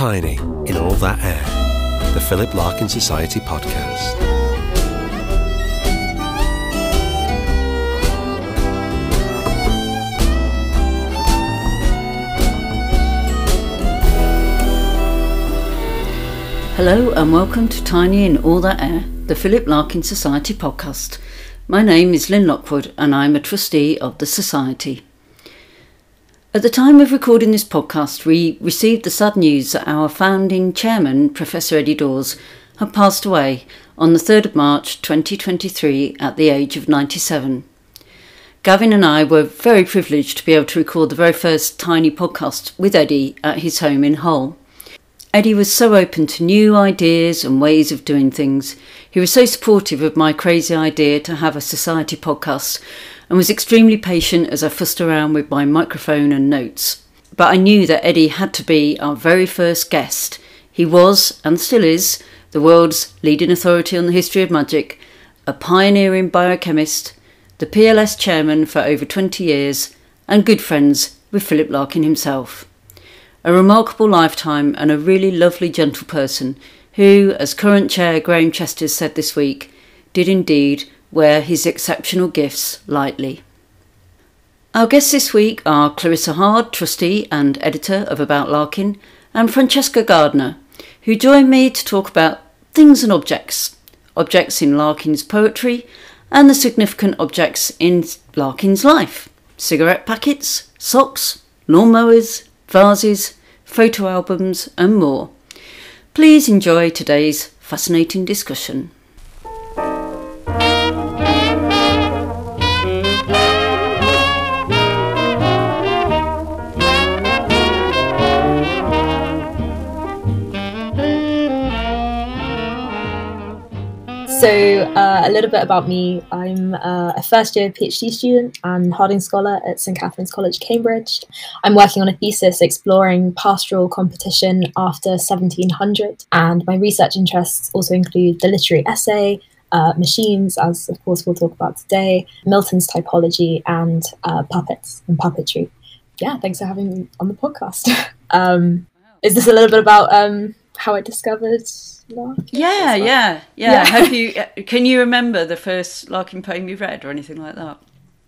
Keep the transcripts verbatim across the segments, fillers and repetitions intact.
Tiny in All That Air, the Philip Larkin Society podcast. Hello and welcome to Tiny in All That Air, the Philip Larkin Society podcast. My name is Lynn Lockwood and I'm a trustee of the Society. At the time of recording this podcast, we received the sad news that our founding chairman, Professor Eddie Dawes, had passed away on the third of March twenty twenty-three at the age of ninety-seven. Gavin and I were very privileged to be able to record the very first Tiny podcast with Eddie at his home in Hull. Eddie was so open to new ideas and ways of doing things. He was so supportive of my crazy idea to have a society podcast and was extremely patient as I fussed around with my microphone and notes. But I knew that Eddie had to be our very first guest. He was, and still is, the world's leading authority on the history of magic, a pioneering biochemist, the P L S chairman for over twenty years, and good friends with Philip Larkin himself. A remarkable lifetime and a really lovely, gentle person who, as current chair Graham Chester said this week, did indeed wear his exceptional gifts lightly. Our guests this week are Clarissa Hard, trustee and editor of About Larkin, and Francesca Gardner, who join me to talk about things and objects, objects in Larkin's poetry and the significant objects in Larkin's life, cigarette packets, socks, lawnmowers, vases, photo albums and more. Please enjoy today's fascinating discussion. So uh, a little bit about me. I'm uh, a first year PhD student and Harding Scholar at St Catherine's College, Cambridge. I'm working on a thesis exploring pastoral competition after seventeen hundred, and my research interests also include the literary essay, uh, machines, as of course we'll talk about today, Milton's typology, and uh, puppets and puppetry. Yeah, thanks for having me on the podcast. um, is this a little bit about um, how I discovered Larkin? Yeah, yeah, yeah. yeah. Have you? Can you remember the first Larkin poem you read or anything like that?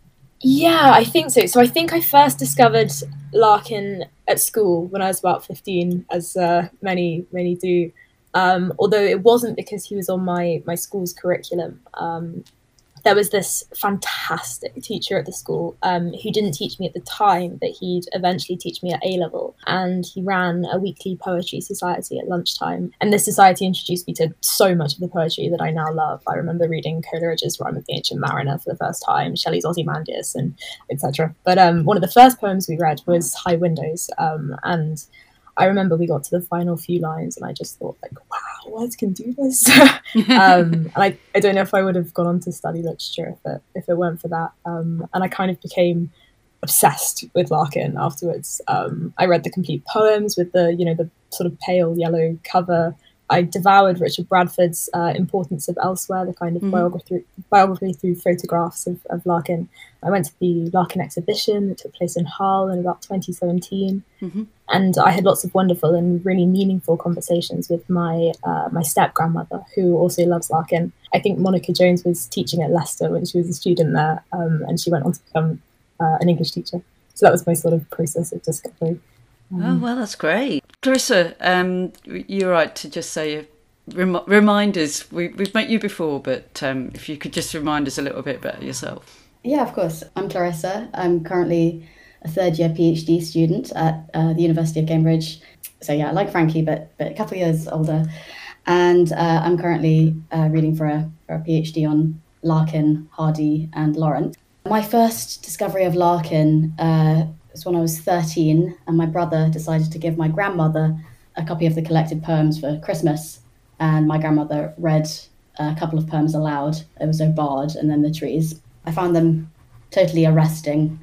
Yeah, I think so. So I think I first discovered Larkin at school when I was about fifteen, as uh, many many do. Um, although it wasn't because he was on my my school's curriculum. Um, there was this fantastic teacher at the school um, who didn't teach me at the time, but he'd eventually teach me at A-level. And he ran a weekly poetry society at lunchtime. And this society introduced me to so much of the poetry that I now love. I remember reading Coleridge's Rime of the Ancient Mariner for the first time, Shelley's Ozymandias, and et cetera. But um, one of the first poems we read was High Windows. Um, and I remember we got to the final few lines and I just thought, like, wow, words can do this. um, and I, I don't know if I would have gone on to study literature if it, if it weren't for that. Um, and I kind of became obsessed with Larkin afterwards. Um, I read the complete poems with the, you know, the sort of pale yellow cover. I devoured Richard Bradford's uh, Importance of Elsewhere, the kind of mm. biography, biography through photographs of, of Larkin. I went to the Larkin exhibition that took place in Hull in about twenty seventeen. Mm-hmm. And I had lots of wonderful and really meaningful conversations with my uh, my step-grandmother, who also loves Larkin. I think Monica Jones was teaching at Leicester when she was a student there, um, and she went on to become uh, an English teacher. So that was my sort of process of discovery. Um, oh, well, that's great. Clarissa, um, you're right to just say, rem- remind us, we, we've met you before, but um, if you could just remind us a little bit about yourself. Yeah, of course. I'm Clarissa. I'm currently a third year PhD student at uh, the University of Cambridge. So yeah, like Frankie, but, but a couple of years older. And uh, I'm currently uh, reading for a, for a PhD on Larkin, Hardy and Lawrence. My first discovery of Larkin uh, was when I was thirteen, and my brother decided to give my grandmother a copy of the collected poems for Christmas. And my grandmother read a couple of poems aloud. It was O Bard and then The Trees. I found them totally arresting.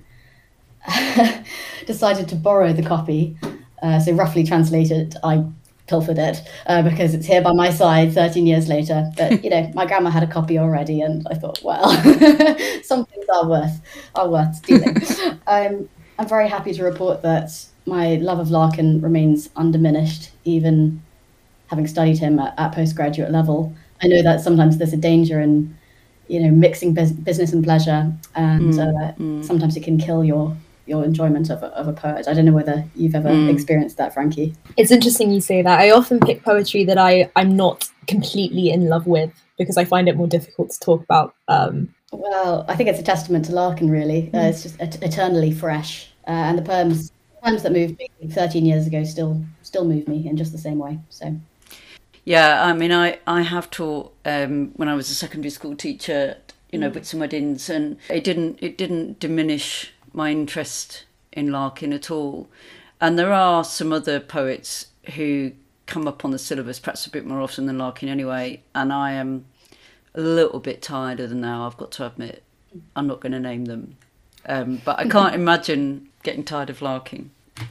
Decided to borrow the copy. Uh, so roughly translated, I pilfered it uh, because it's here by my side thirteen years later. But, you know, my grandma had a copy already and I thought, well, some things are worth, are worth stealing. um, I'm very happy to report that my love of Larkin remains undiminished, even having studied him at, at postgraduate level. I know that sometimes there's a danger in, you know, mixing bus- business and pleasure, and Mm, uh, mm. sometimes it can kill your your enjoyment of a, of a poet. I don't know whether you've ever Mm. experienced that, Frankie. It's interesting you say that. I often pick poetry that I, I'm not completely in love with because I find it more difficult to talk about. Um, Well, I think it's a testament to Larkin, really. Uh, it's just et- eternally fresh, uh, and the poems poems that moved me thirteen years ago still still move me in just the same way. So. Yeah, I mean, I, I have taught um, when I was a secondary school teacher, you know, Wits and Weddings, and it didn't it didn't diminish my interest in Larkin at all. And there are some other poets who come up on the syllabus perhaps a bit more often than Larkin anyway, and I am a little bit tired of them now, I've got to admit. I'm not going to name them. Um, but I can't imagine getting tired of Larkin.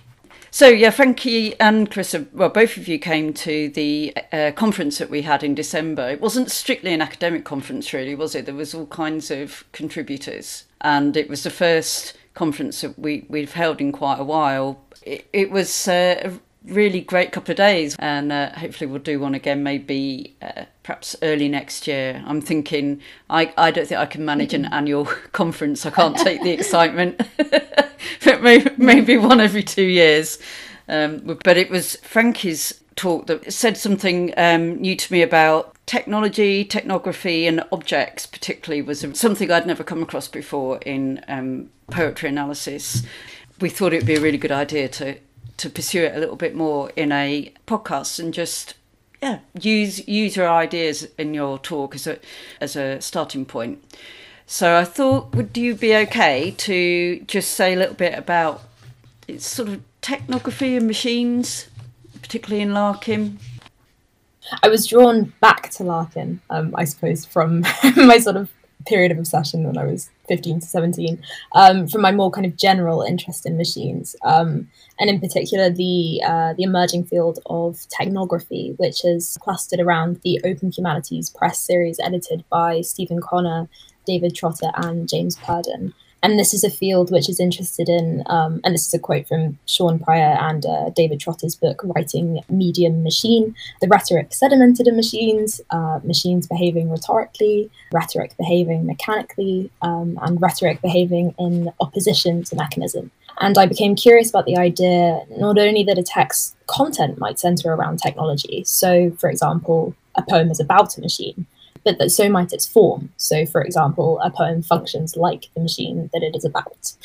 So, yeah, Frankie and Chris, well, both of you came to the uh, conference that we had in December. It wasn't strictly an academic conference, really, was it? There was all kinds of contributors. And it was the first conference that we, we've held in quite a while. It, it was uh, a really great couple of days. And uh, hopefully we'll do one again, maybe uh, perhaps early next year. I'm thinking, I, I don't think I can manage an annual conference. I can't take the excitement. But maybe, maybe one every two years. Um, but it was Frankie's talk that said something um, new to me about technology, technography and objects particularly was something I'd never come across before in um, poetry analysis. We thought it would be a really good idea to, to pursue it a little bit more in a podcast and just yeah use use your ideas in your talk as a as a starting point. So I thought, would you be okay to just say a little bit about it's sort of technography and machines, particularly in Larkin? I was drawn back to Larkin, um, I suppose, from my sort of period of obsession when I was fifteen to seventeen, um, from my more kind of general interest in machines, um, and in particular the uh, the emerging field of technography, which is clustered around the Open Humanities Press series edited by Stephen Connor, David Trotter and James Purden. And this is a field which is interested in, um, and this is a quote from Sean Pryor and uh, David Trotter's book, Writing Medium Machine, the rhetoric sedimented in machines, uh, machines behaving rhetorically, rhetoric behaving mechanically, um, and rhetoric behaving in opposition to mechanism. And I became curious about the idea not only that a text's content might center around technology, so for example, a poem is about a machine, but that so might its form. So, for example, a poem functions like the machine that it is about.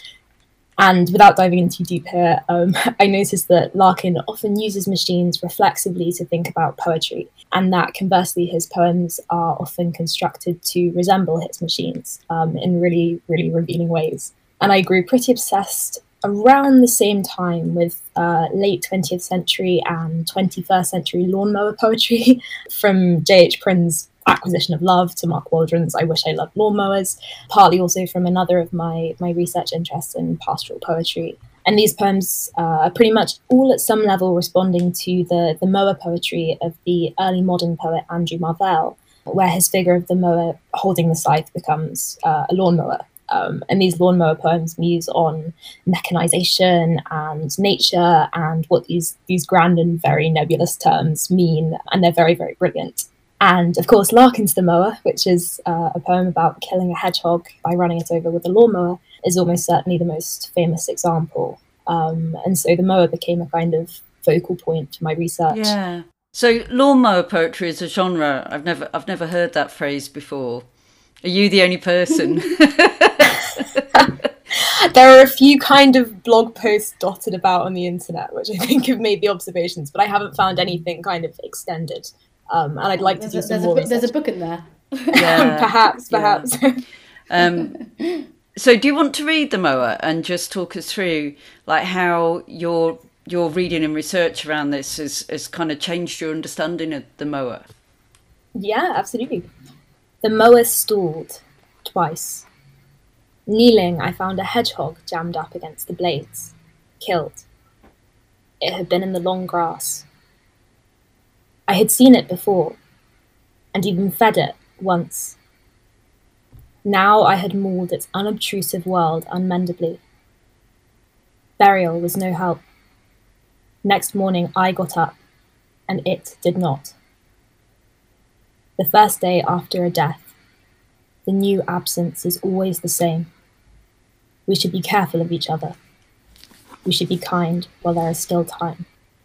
And without diving in too deep here, um, I noticed that Larkin often uses machines reflexively to think about poetry, and that conversely, his poems are often constructed to resemble his machines um, in really, really revealing ways. And I grew pretty obsessed around the same time with uh, late twentieth century and twenty-first century lawnmower poetry, from J H Prin's Acquisition of Love to Mark Waldron's I Wish I Loved Lawnmowers, partly also from another of my, my research interests in pastoral poetry. And these poems uh, are pretty much all at some level responding to the, the mower poetry of the early modern poet Andrew Marvell, where his figure of the mower holding the scythe becomes uh, a lawnmower. Um, and these lawnmower poems muse on mechanization and nature and what these, these grand and very nebulous terms mean, and they're very, very brilliant. And of course, Larkin's The Mower, which is uh, a poem about killing a hedgehog by running it over with a lawnmower, is almost certainly the most famous example. Um, and so The Mower became a kind of focal point for my research. Yeah. So lawnmower poetry is a genre. I've never, I've never heard that phrase before. Are you the only person? There are a few kind of blog posts dotted about on the internet, which I think have made the observations, but I haven't found anything kind of extended. Um, and I'd like there's to do a, some there's more a, There's research. a book in there. Yeah, perhaps, perhaps. Yeah. Um, so do you want to read The Mower and just talk us through like how your your reading and research around this has, has kind of changed your understanding of the mower? Yeah, absolutely. The mower stalled twice. Kneeling, I found a hedgehog jammed up against the blades, killed. It had been in the long grass. I had seen it before, and even fed it once. Now I had mauled its unobtrusive world unmendably. Burial was no help. Next morning I got up, and it did not. The first day after a death, the new absence is always the same. We should be careful of each other. We should be kind while there is still time.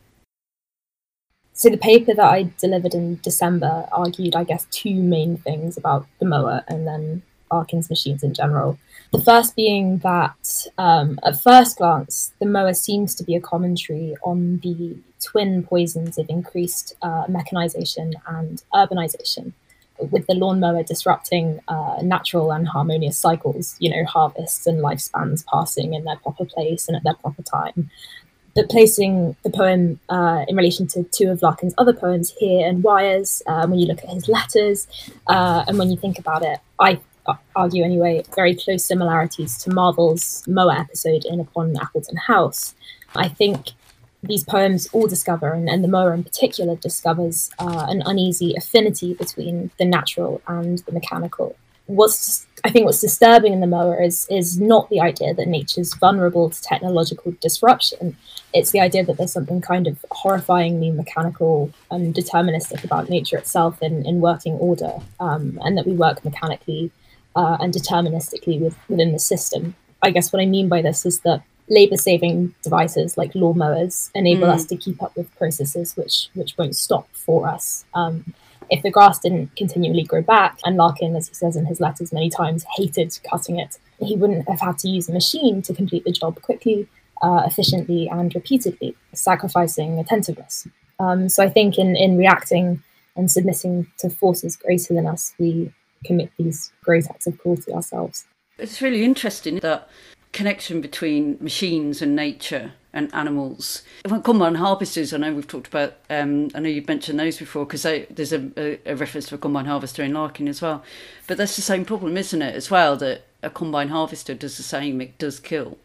So the paper that I delivered in December argued, I guess, two main things about the moa and then Larkin's machines in general. The first being that, um, at first glance, the moa seems to be a commentary on the twin poisons of increased uh, mechanization and urbanization, with the lawnmower disrupting uh, natural and harmonious cycles, you know, harvests and lifespans passing in their proper place and at their proper time. But placing the poem uh, in relation to two of Larkin's other poems, Here and Wires, uh, when you look at his letters, uh, and when you think about it, I argue anyway, very close similarities to Marvel's moa episode in Upon Appleton House. I think these poems all discover, and, and the moa in particular discovers uh, an uneasy affinity between the natural and the mechanical. What's I think what's disturbing in the moa is is not the idea that nature's vulnerable to technological disruption. It's the idea that there's something kind of horrifyingly mechanical and deterministic about nature itself in, in working order, um, and that we work mechanically uh, and deterministically with, within the system. I guess what I mean by this is that labour-saving devices like lawnmowers enable mm. us to keep up with processes which which won't stop for us. Um, if the grass didn't continually grow back, and Larkin, as he says in his letters many times, hated cutting it, he wouldn't have had to use a machine to complete the job quickly, uh, efficiently and repeatedly, sacrificing attentiveness. Um, so I think in, in reacting and submitting to forces greater than us, we commit these great acts of cruelty ourselves. It's really interesting, that connection between machines and nature and animals. Combine harvesters, I know we've talked about, um, I know you've mentioned those before, because there's a, a, a reference to a combine harvester in Larkin as well. But that's the same problem, isn't it, as well, that a combine harvester does the same, it does kill,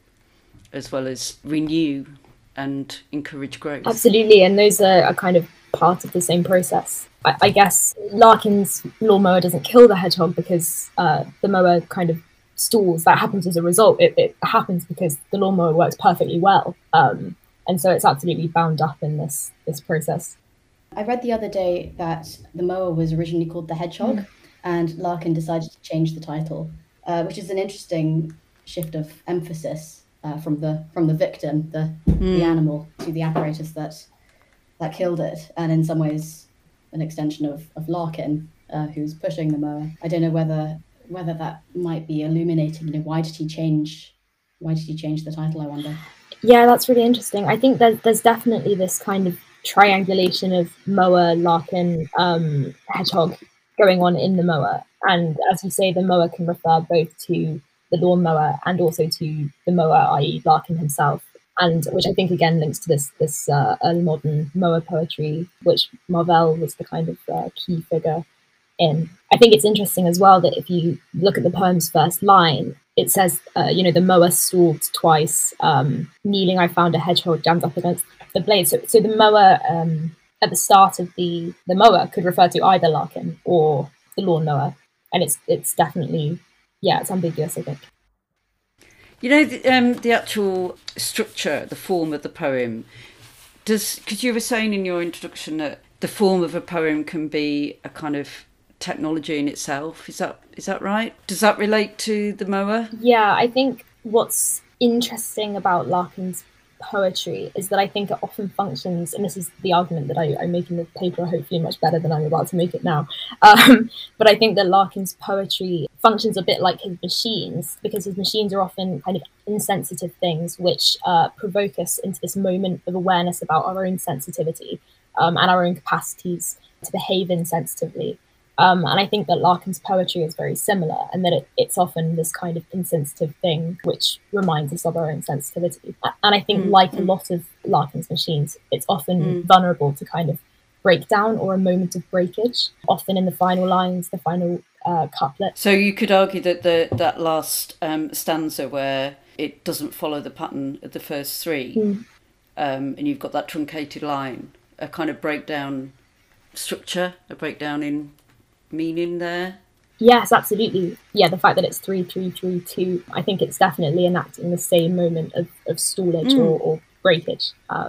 as well as renew and encourage growth. Absolutely, and those are, are kind of part of the same process. I, I guess Larkin's lawnmower doesn't kill the hedgehog because uh, the mower kind of stalls. That happens as a result. It, it happens because the lawnmower works perfectly well, um, and so it's absolutely bound up in this this process. I read the other day that the mower was originally called the hedgehog, mm. and Larkin decided to change the title, uh, which is an interesting shift of emphasis uh, from the from the victim, the mm. the animal, to the apparatus that that killed it, and in some ways an extension of of Larkin, uh, who's pushing the mower. I don't know whether. whether that might be illuminating, you know, why did he change, why did he change the title, I wonder? Yeah, that's really interesting. I think that there's definitely this kind of triangulation of mower, Larkin, um, hedgehog going on in the mower. And as you say, the mower can refer both to the lawnmower and also to the mower, that is. Larkin himself. And which I think again links to this this uh, early modern mower poetry, which Marvell was the kind of uh, key figure in. I think it's interesting as well that if you look at the poem's first line, it says, uh, you know, the mower stalled twice. Um, kneeling, I found a hedgehog jammed up against the blade. So, so the mower um, at the start of the the mower could refer to either Larkin or the lawnmower, and it's it's definitely, yeah, it's ambiguous, I think. You know, the, um, the actual structure, the form of the poem, does, because you were saying in your introduction that the form of a poem can be a kind of technology in itself. Is that is that right? Does that relate to the mower? Yeah, I think what's interesting about Larkin's poetry is that I think it often functions, and this is the argument that I, I make in the paper, hopefully much better than I'm about to make it now, um, but I think that Larkin's poetry functions a bit like his machines, because his machines are often kind of insensitive things which uh, provoke us into this moment of awareness about our own sensitivity um, and our own capacities to behave insensitively. Um, and I think that Larkin's poetry is very similar, and that it, it's often this kind of insensitive thing which reminds us of our own sensitivity. And I think, mm, like mm. a lot of Larkin's machines, it's often mm. vulnerable to kind of breakdown or a moment of breakage, often in the final lines, the final uh, couplet. So you could argue that the that last um, stanza where it doesn't follow the pattern of the first three, mm. um, and you've got that truncated line, a kind of breakdown structure, a breakdown in meaning there. Yes, absolutely. Yeah, the fact that it's three, three, three, two, I think it's definitely enacting the same moment of, of stallage mm. or, or breakage. Um,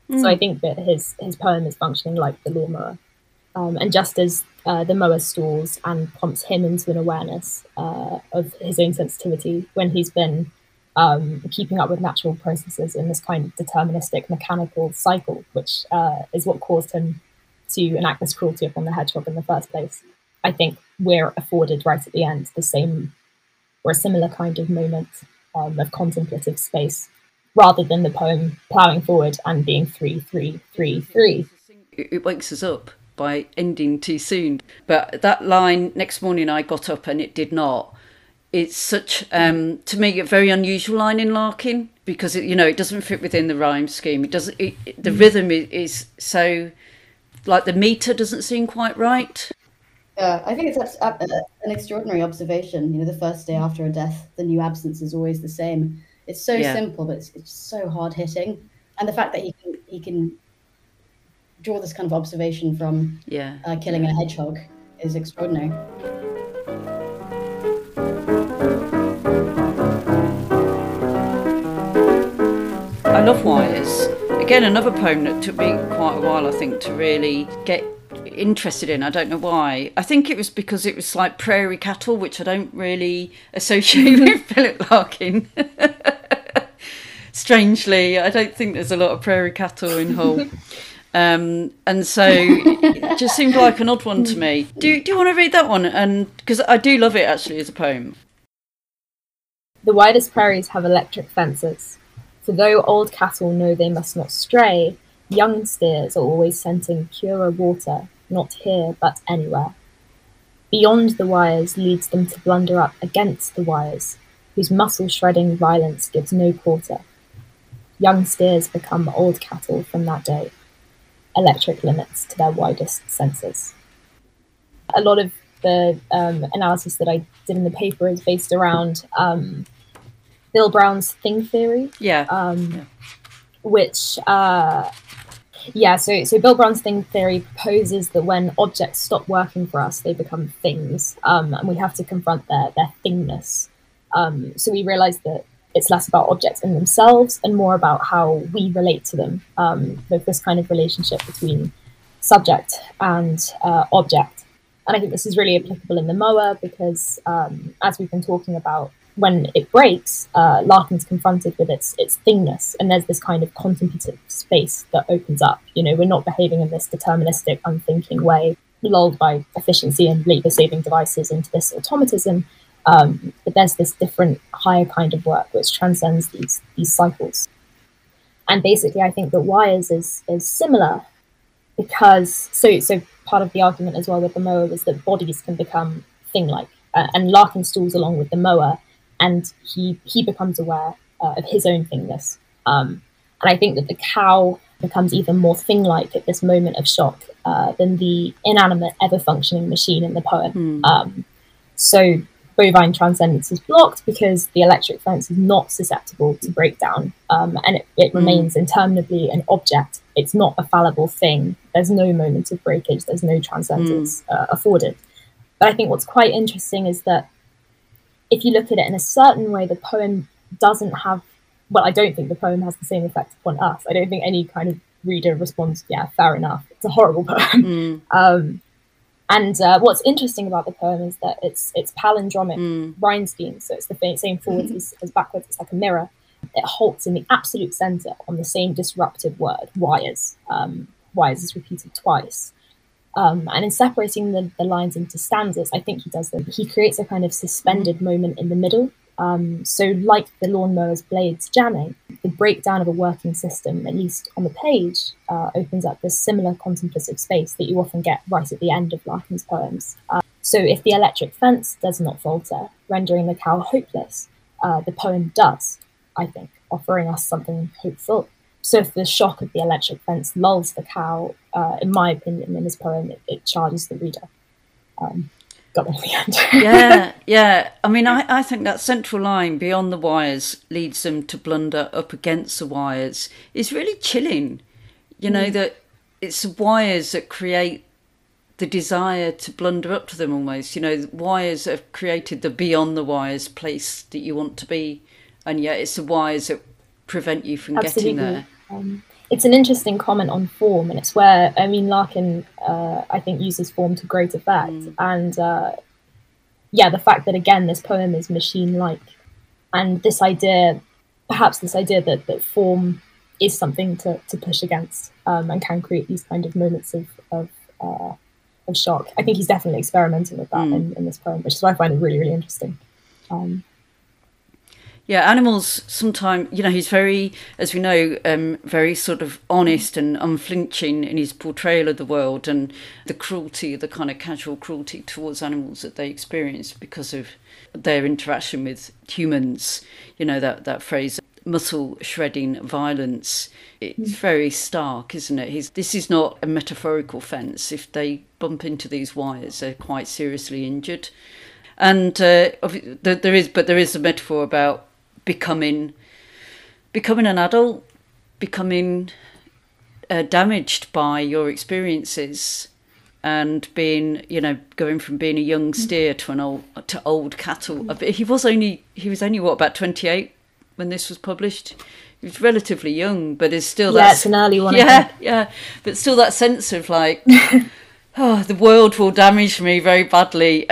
Mm. So I think that his his poem is functioning like the lawnmower, um, and just as uh, the mower stalls and prompts him into an awareness uh, of his own sensitivity when he's been um, keeping up with natural processes in this kind of deterministic mechanical cycle, which uh, is what caused him to enact this cruelty upon the hedgehog in the first place. I think we're afforded right at the end the same or a similar kind of moment um, of contemplative space, rather than the poem ploughing forward and being three, three, three, three. It wakes us up by ending too soon. But that line, next morning I got up and it did not, it's such, um, to me, a very unusual line in Larkin, because, it, you know, it doesn't fit within the rhyme scheme. It doesn't. It, it, the rhythm is, is so, like the metre doesn't seem quite right. Yeah, I think it's a, a, an extraordinary observation. You know, the first day after a death, the new absence is always the same. It's so yeah. simple, but it's, it's so hard hitting. And the fact that he can he can draw this kind of observation from yeah. uh, killing yeah. a hedgehog is extraordinary. I love Wires. Again, another poem that took me quite a while, I think, to really get interested in. I don't know why. I think it was because it was like prairie cattle, which I don't really associate with Philip Larkin. Strangely, I don't think there's a lot of prairie cattle in Hull. Um, and so it just seemed like an odd one to me. Do, do you want to read that one? And because I do love it actually as a poem. The widest prairies have electric fences, for though old cattle know they must not stray, young steers are always scenting purer water, not here but anywhere. Beyond the wires leads them to blunder up against the wires, whose muscle-shredding violence gives no quarter. Young steers become old cattle from that day. Electric limits to their widest senses. A lot of the um, analysis that I did in the paper is based around um, Bill Brown's thing theory. Yeah. Um, yeah. Which, uh, yeah, so, so Bill Brown's thing theory poses that when objects stop working for us, they become things, um, and we have to confront their, their thingness. Um, so we realize that it's less about objects in themselves and more about how we relate to them. Um, with this kind of relationship between subject and uh, object. And I think this is really applicable in the mower because, um, as we've been talking about, when it breaks, uh, Larkin's confronted with its its thingness, and there's this kind of contemplative space that opens up. You know, we're not behaving in this deterministic, unthinking way, lulled by efficiency and labour-saving devices into this automatism. Um, but there's this different, higher kind of work which transcends these these cycles. And basically, I think that Wires is is similar because so so part of the argument as well with the mower was that bodies can become thing-like, uh, and Larkin stalls along with the mower, and he he becomes aware uh, of his own thingness. Um, and I think that the cow becomes even more thing-like at this moment of shock uh, than the inanimate, ever-functioning machine in the poem. Mm. Um, so. Bovine transcendence is blocked because the electric fence is not susceptible to breakdown, um, and it, it mm. remains interminably an object. It's not a fallible thing. There's no moment of breakage. There's no transcendence mm. uh, afforded. But I think what's quite interesting is that if you look at it in a certain way, the poem doesn't have, well, I don't think the poem has the same effect upon us. I don't think any kind of reader responds, yeah, fair enough. It's a horrible poem. Mm. Um, And uh, what's interesting about the poem is that it's it's palindromic mm. rhyme scheme, so it's the same forwards as, as backwards. It's like a mirror. It halts in the absolute centre on the same disruptive word, wires. Um, wires is repeated twice. Um, and in separating the, the lines into stanzas, I think he does them. He creates a kind of suspended moment in the middle. Um, so like the lawnmower's blades jamming, the breakdown of a working system, at least on the page, uh, opens up this similar contemplative space that you often get right at the end of Larkin's poems. Uh, so if the electric fence does not falter, rendering the cow hopeless, uh, the poem does, I think, offering us something hopeful. So if the shock of the electric fence lulls the cow, uh, in my opinion, in this poem, it, it charges the reader. Um, got them at the end. yeah, yeah. I mean, I, I think that central line, beyond the wires, leads them to blunder up against the wires, is really chilling. You know, mm. that it's the wires that create the desire to blunder up to them almost. You know, the wires that have created the beyond the wires place that you want to be. And yet it's the wires that prevent you from Absolutely. getting there. Um, it's an interesting comment on form, and it's where, I mean, Larkin, uh, I think, uses form to great effect. Mm. And uh, yeah, the fact that, again, this poem is machine-like, and this idea, perhaps this idea that, that form is something to, to push against, um, and can create these kind of moments of of, uh, of shock. I think he's definitely experimenting with that mm. in, in this poem, which is why I find it really, really interesting. Um, Yeah, Animals sometimes, you know, he's very, as we know, um, very sort of honest and unflinching in his portrayal of the world, and the cruelty, the kind of casual cruelty towards animals that they experience because of their interaction with humans. You know, that, that phrase, muscle shredding violence, it's very stark, isn't it? He's, this is not a metaphorical fence. If they bump into these wires, they're quite seriously injured. And uh, there is, but there is a metaphor about becoming becoming an adult, becoming uh, damaged by your experiences, and being, you know, going from being a young steer to an old to old cattle. He was only he was only what, about twenty-eight when this was published. He was relatively young, but is still yeah, that, it's an early one. Yeah, yeah, but still that sense of like. Oh, the world will damage me very badly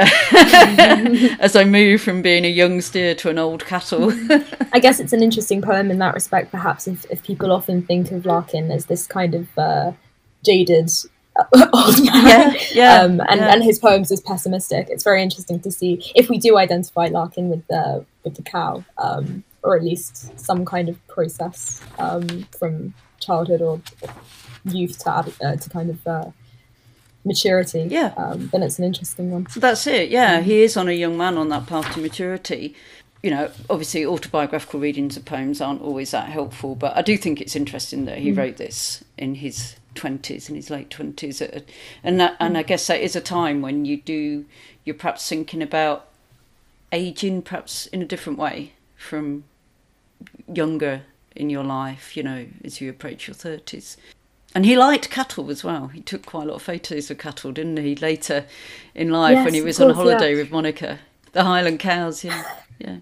as I move from being a young steer to an old cattle. I guess it's an interesting poem in that respect, perhaps, if, if people often think of Larkin as this kind of uh, jaded old man, yeah, yeah, um, and, yeah. and his poems as pessimistic. It's very interesting to see if we do identify Larkin with the, with the cow, um, or at least some kind of process um, from childhood or youth to, uh, to kind of... Uh, maturity, yeah, um, then it's an interesting one. That's it, yeah. He is on a young man on that path to maturity. You know, obviously autobiographical readings of poems aren't always that helpful, but I do think it's interesting that he mm. wrote this in his twenties, in his late twenties, and that, and I guess that is a time when you do, you're perhaps thinking about ageing perhaps in a different way from younger in your life, you know, as you approach your thirties. And he liked cattle as well. He took quite a lot of photos of cattle, didn't he, later in life, yes, when he was course, on holiday yeah. with Monica. The Highland cows, yeah, yeah.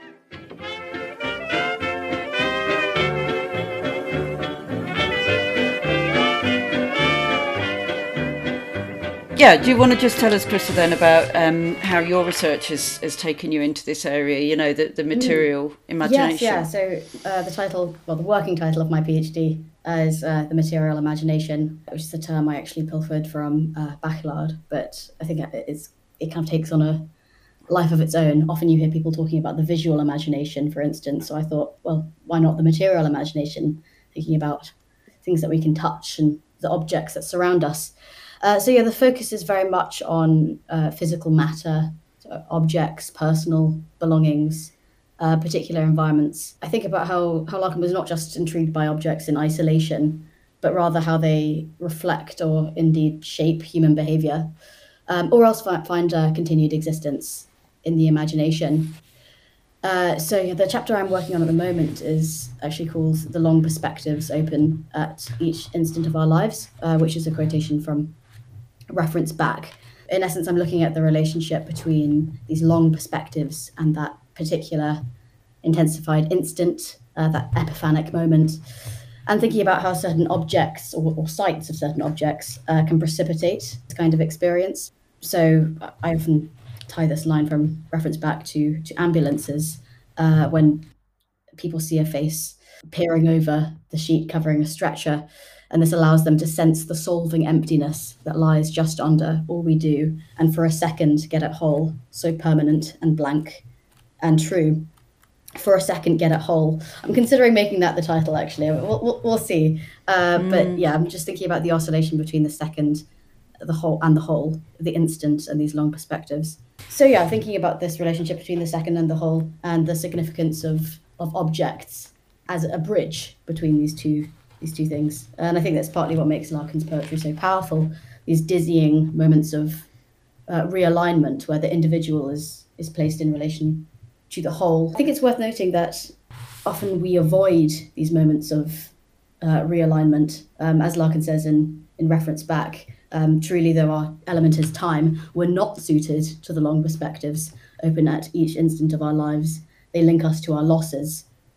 Yeah, do you want to just tell us, Krista, then about um, how your research has, has taken you into this area, you know, the, the material mm. imagination? Yes, yeah. So uh, the title, well, the working title of my PhD is uh, The Material Imagination, which is a term I actually pilfered from uh, Bachelard, but I think it's, it kind of takes on a life of its own. Often you hear people talking about the visual imagination, for instance, so I thought, well, why not the material imagination, thinking about things that we can touch and the objects that surround us. Uh, so yeah, the focus is very much on uh, physical matter, so objects, personal belongings, uh, particular environments. I think about how, how Larkin was not just intrigued by objects in isolation, but rather how they reflect or indeed shape human behaviour, um, or else fi- find uh, continued existence in the imagination. Uh, so yeah, the chapter I'm working on at the moment is actually called The Long Perspectives Open at Each Instant of Our Lives, uh, which is a quotation from Reference Back. In essence, I'm looking at the relationship between these long perspectives and that particular intensified instant, uh, that epiphanic moment, and thinking about how certain objects or, or sights of certain objects uh, can precipitate this kind of experience. So I often tie this line from Reference Back to, to ambulances, uh, when people see a face peering over the sheet covering a stretcher, and this allows them to sense the solving emptiness that lies just under all we do, and for a second get it whole, so permanent and blank and true. For a second get it whole. I'm considering making that the title, actually. We'll, we'll, we'll see. Uh, mm. But yeah, I'm just thinking about the oscillation between the second, the whole, and the whole, the instant, and these long perspectives. So yeah, thinking about this relationship between the second and the whole, and the significance of, of objects as a bridge between these two these two things. And I think that's partly what makes Larkin's poetry so powerful, these dizzying moments of uh, realignment where the individual is is placed in relation to the whole. I think it's worth noting that often we avoid these moments of uh, realignment. Um, as Larkin says in, in Reference Back, um, truly though our element is time, we're not suited to the long perspectives open at each instant of our lives. They link us to our losses,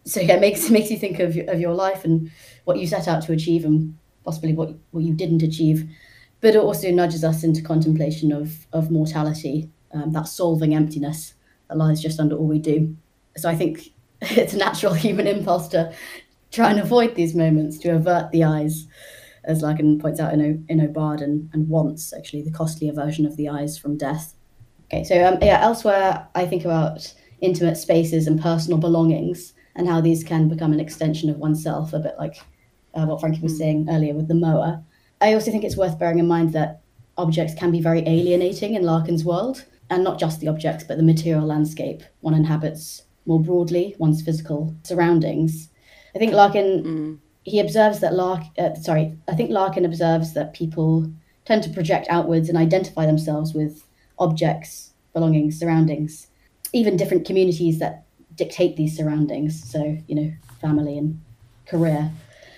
so yeah, it makes, it makes you think of, of your life and what you set out to achieve and possibly what, what you didn't achieve. But it also nudges us into contemplation of, of mortality, um, that solving emptiness that lies just under all we do. So I think it's a natural human impulse to try and avoid these moments, to avert the eyes, as Larkin points out in, o, in Obard, and, and wants, actually, the costly aversion of the eyes from death. Okay, so um, yeah, elsewhere I think about intimate spaces and personal belongings and how these can become an extension of oneself, a bit like uh, what Frankie was mm. saying earlier with the mower. I also think it's worth bearing in mind that objects can be very alienating in Larkin's world, and not just the objects, but the material landscape one inhabits more broadly, one's physical surroundings. I think Larkin, mm. he observes that Lark, uh, sorry, I think Larkin observes that people tend to project outwards and identify themselves with objects, belongings, surroundings, even different communities that dictate these surroundings. So, you know, family and career.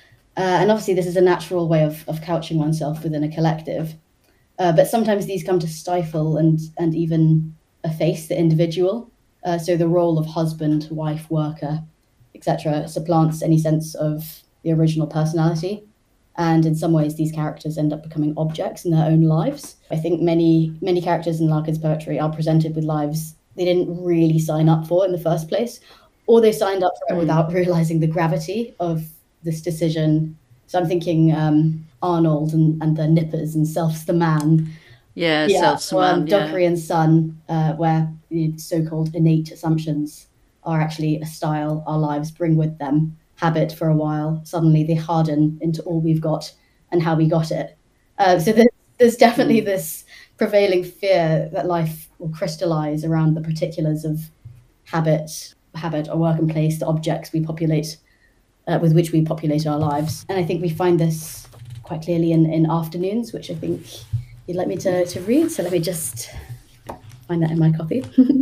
Uh, and obviously this is a natural way of, of couching oneself within a collective. Uh, but sometimes these come to stifle and, and even efface the individual. Uh, so the role of husband, wife, worker, et cetera supplants any sense of the original personality. And in some ways, these characters end up becoming objects in their own lives. I think many, many characters in Larkin's poetry are presented with lives they didn't really sign up for in the first place, or they signed up for it mm. without realizing the gravity of this decision. So I'm thinking um, Arnold and, and the Nippers and Self's the Man. Yeah, yeah Self's the Man. Um, yeah. Dockery and Son, uh, where the so-called innate assumptions are actually a style our lives bring with them. Habit for a while, suddenly they harden into all we've got and how we got it. Uh, so there's, there's definitely this prevailing fear that life will crystallize around the particulars of habit, habit or work and place, the objects we populate, uh, with which we populate our lives. And I think we find this quite clearly in, in Afternoons, which I think you'd like me to, to read. So let me just find that in my copy.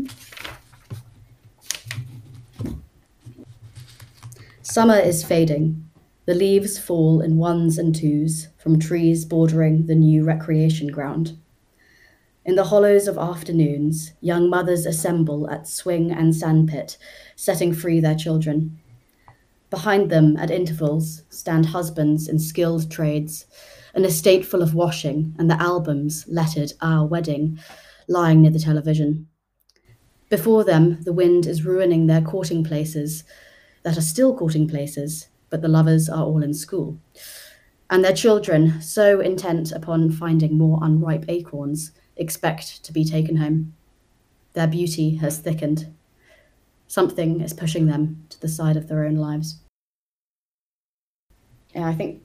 Summer is fading. The leaves fall in ones and twos from trees bordering the new recreation ground. In the hollows of afternoons, young mothers assemble at swing and sandpit, setting free their children. Behind them, at intervals, stand husbands in skilled trades, an estate full of washing, and the albums, lettered Our Wedding, lying near the television. Before them, the wind is ruining their courting places, that are still courting places, but the lovers are all in school. And their children, so intent upon finding more unripe acorns, expect to be taken home. Their beauty has thickened. Something is pushing them to the side of their own lives. Yeah, I think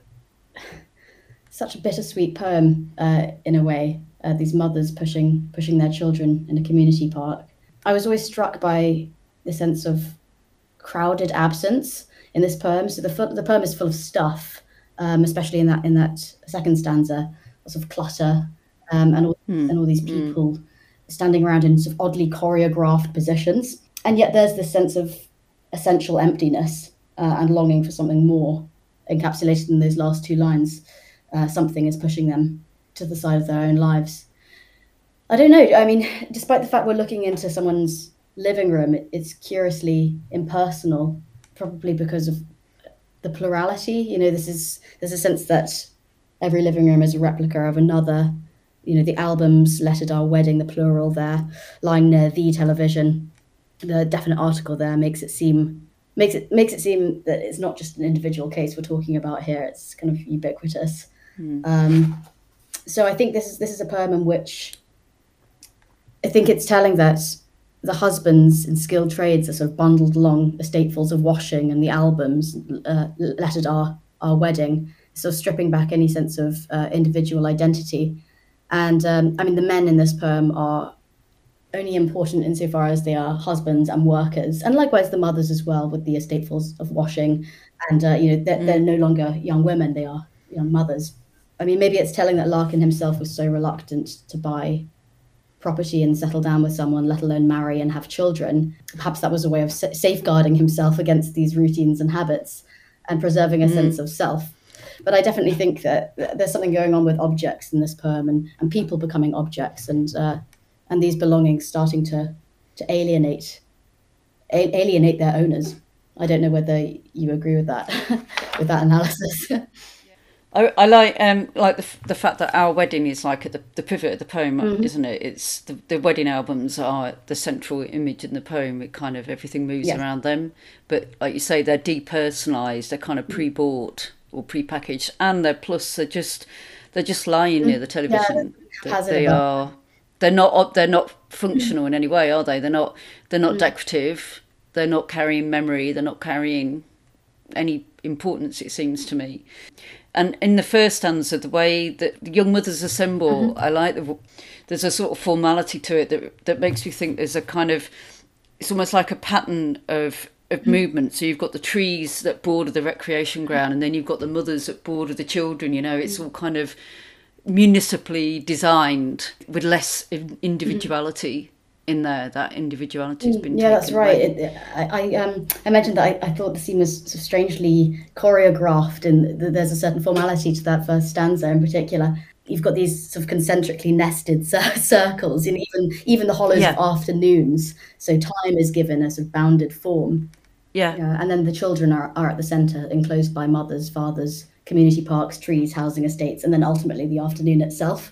such a bittersweet poem, uh, in a way, uh, these mothers pushing pushing their children in a community park. I was always struck by the sense of crowded absence in this poem. So the the poem is full of stuff, um, especially in that in that second stanza, lots of clutter, um, and all, mm. and all these people mm. standing around in sort of oddly choreographed positions. And yet there's this sense of essential emptiness uh, and longing for something more, encapsulated in those last two lines. Uh, something is pushing them to the side of their own lives. I don't know. I mean, despite the fact we're looking into someone's living room, it, it's curiously impersonal, probably because of the plurality. You know, this is there's a sense that every living room is a replica of another. You know, the albums lettered Our Wedding, the plural there, lying near the television. The definite article there makes it seem makes it makes it seem that it's not just an individual case we're talking about here. It's kind of ubiquitous. Mm. Um, so I think this is this is a poem in which I think it's telling that the husbands in skilled trades are sort of bundled along estatefuls of washing, and the albums uh, lettered Our Our Wedding, sort of stripping back any sense of uh, individual identity. And um, I mean, the men in this poem are only important insofar as they are husbands and workers, and likewise the mothers as well, with the estatefuls of washing. And uh, you know, they're, mm. they're no longer young women; they are young mothers. I mean, maybe it's telling that Larkin himself was so reluctant to buy property and settle down with someone, let alone marry and have children. Perhaps that was a way of sa- safeguarding himself against these routines and habits and preserving a mm. sense of self. But I definitely think that there's something going on with objects in this poem, and, and people becoming objects, and uh, and these belongings starting to to alienate a- alienate their owners I don't know whether you agree with that, with that analysis. I, I like um like the the fact that Our Wedding is like at the, the pivot of the poem, mm-hmm. isn't it? It's the, the wedding albums are the central image in the poem. It kind of everything moves yes. around them, but like you say, they're depersonalized. They're kind of pre-bought or pre-packaged, and they're plus they're just they're just lying near the television. Yeah, they are they're not they're not functional in any way, are they? They're not they're not mm. decorative. They're not carrying memory. They're not carrying any importance, it seems to me. And in the first stanza, the way that the young mothers assemble, mm-hmm. I like the, there's a sort of formality to it that that makes me think there's a kind of, it's almost like a pattern of, of mm-hmm. movement. So you've got the trees that border the recreation ground, and then you've got the mothers that border the children, you know, it's mm-hmm. all kind of municipally designed with less individuality. Mm-hmm. in there, that individuality has been yeah taken that's right away. It, I, I um I mentioned that I, I thought the scene was sort of strangely choreographed, and th- there's a certain formality to that first stanza in particular. You've got these sort of concentrically nested cir- circles in even even the hollows yeah. of afternoons, so time is given a sort of bounded form. Yeah. yeah and then the children are, are at the centre, enclosed by mothers, fathers, community parks, trees, housing estates, and then ultimately the afternoon itself.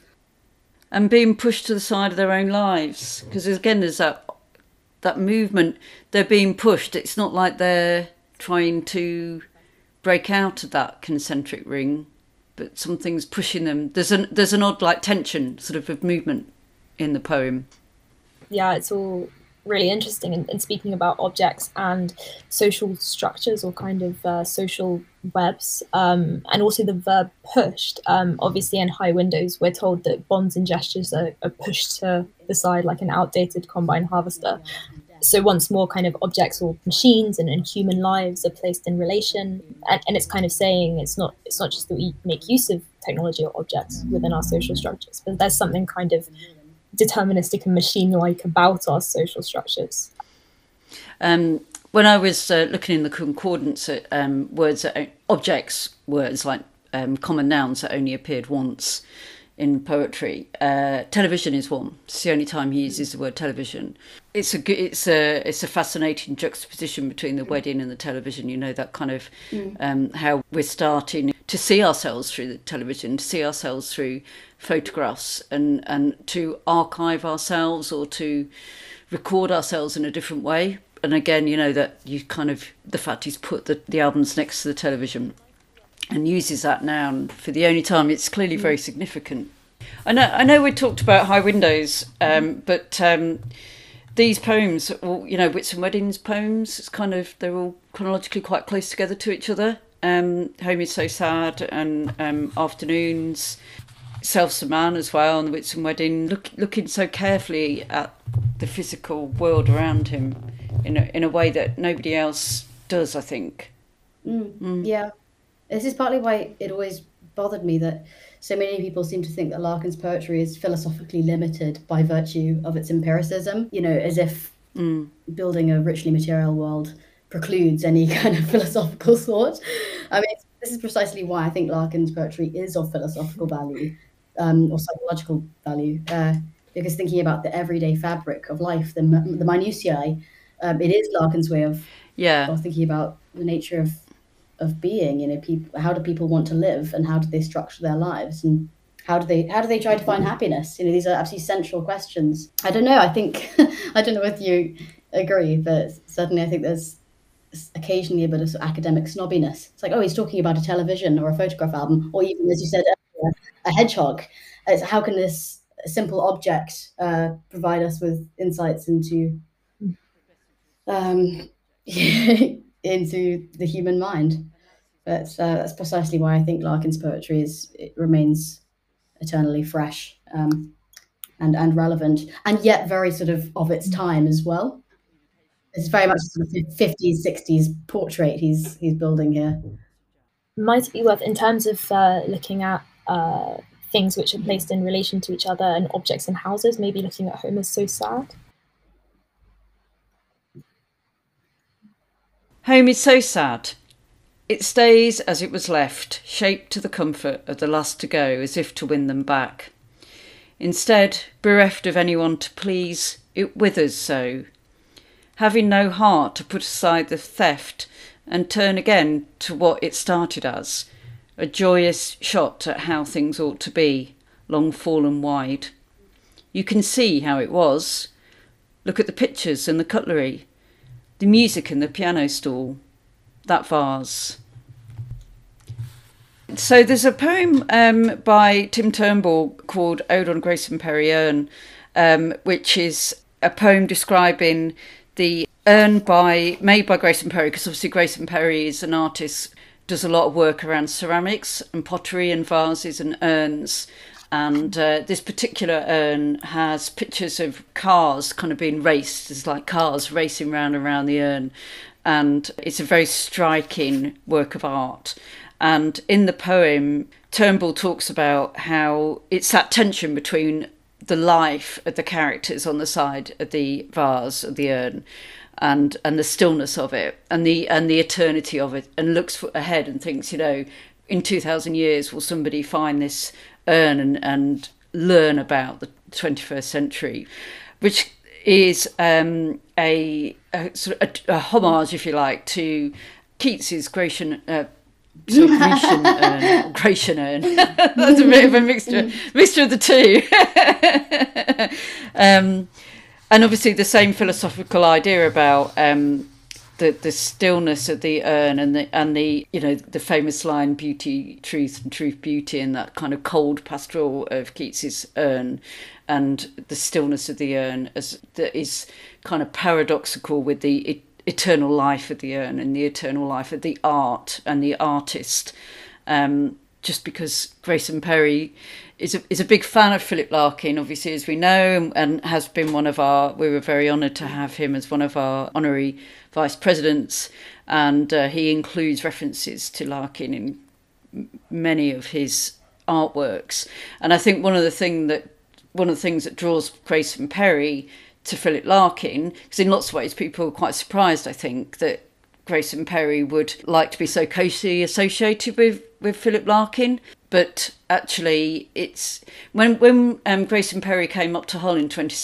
And being pushed to the side of their own lives. Because again, there's that that movement. They're being pushed. It's not like they're trying to break out of that concentric ring, but something's pushing them. There's an there's an odd like tension sort of of movement in the poem. Yeah, it's all really interesting. And, and speaking about objects and social structures or kind of uh, social webs, um, and also the verb pushed. Um, obviously in High Windows, we're told that bonds and gestures are, are pushed to the side like an outdated combine harvester. So once more kind of objects or machines and, and human lives are placed in relation. And, and it's kind of saying it's not it's not just that we make use of technology or objects within our social structures, but there's something kind of deterministic and machine-like about our social structures. Um, when I was uh, looking in the concordance at um, words, that, objects, words like um, common nouns that only appeared once in poetry, uh, television is one. It's the only time he uses the word television. It's a it's a it's a fascinating juxtaposition between the wedding and the television. You know, that kind of mm. um, how we're starting to see ourselves through the television, to see ourselves through photographs, and and to archive ourselves or to record ourselves in a different way. And again, you know, that you kind of the fact he's put the, the albums next to the television and uses that noun for the only time, it's clearly very significant. I know I know we talked about High Windows, um, but um, these poems, all, you know, Whitsun Weddings poems, it's kind of, they're all chronologically quite close together to each other. Um, Home is So Sad and um, Afternoons, Self's a Man as well, and the Whitsun Wedding, look, looking so carefully at the physical world around him in a, in a way that nobody else does, I think. Mm, mm. Yeah. This is partly why it always bothered me that so many people seem to think that Larkin's poetry is philosophically limited by virtue of its empiricism, you know, as if mm. building a richly material world precludes any kind of philosophical thought. I mean, this is precisely why I think Larkin's poetry is of philosophical value, um, or psychological value, uh, because thinking about the everyday fabric of life, the, the minutiae, um, it is Larkin's way of, yeah. of thinking about the nature of of being, you know, people, how do people want to live, and how do they structure their lives, and how do they how do they try to find happiness? You know, these are absolutely central questions. I don't know, I think I don't know whether you agree, but certainly I think there's occasionally a bit of, sort of academic snobbiness. It's like, oh, he's talking about a television or a photograph album, or even, as you said earlier, a hedgehog. It's, how can this simple object uh, provide us with insights into um into the human mind? But uh, that's precisely why I think Larkin's poetry is it remains eternally fresh, um, and and relevant, and yet very sort of of its time as well. It's very much sort of fifties, sixties portrait he's he's building here. Might it be worth, in terms of uh, looking at uh, things which are placed in relation to each other and objects and houses, maybe looking at Home is So Sad? Home is so sad. It stays as it was left, shaped to the comfort of the last to go, as if to win them back. Instead, bereft of anyone to please, it withers so. having no heart to put aside the theft and turn again to what it started as, a joyous shot at how things ought to be, long fallen wide. You can see how it was. Look at the pictures and the cutlery, the music in the piano stall, that vase. So there's a poem um, by Tim Turnbull called Ode on Grayson Perry Urn, um, which is a poem describing the urn by made by Grayson Perry, because obviously Grayson Perry is an artist, does a lot of work around ceramics and pottery and vases and urns. And uh, this particular urn has pictures of cars kind of being raced. There's like cars racing round and around the urn. And it's a very striking work of art. And in the poem, Turnbull talks about how it's that tension between the life of the characters on the side of the vase, of the urn, and and the stillness of it, and the and the eternity of it, and looks ahead and thinks, you know, in two thousand years, will somebody find this urn and, and learn about the twenty-first century, which is um, a, a sort of a, a homage, if you like, to Keats's Grecian. Uh, So Grecian urn, Grecian urn. That's a bit of a mixture, mixture of the two. um, and obviously the same philosophical idea about um, the the stillness of the urn and the and the you know the famous line "beauty, truth, and truth, beauty," and that kind of cold pastoral of Keats's urn, and the stillness of the urn as that is kind of paradoxical with the It, eternal life of the urn and the eternal life of the art and the artist. Um, just because Grayson Perry is a, is a big fan of Philip Larkin, obviously, as we know, and has been one of our, we were very honoured to have him as one of our honorary vice presidents. And uh, he includes references to Larkin in many of his artworks. And I think one of the thing that, one of the things that draws Grayson Perry to Philip Larkin, because in lots of ways people are quite surprised, I think, that Grayson Perry would like to be so closely associated with, with Philip Larkin. But actually, it's when when um, Grayson Perry came up to Hull in twenty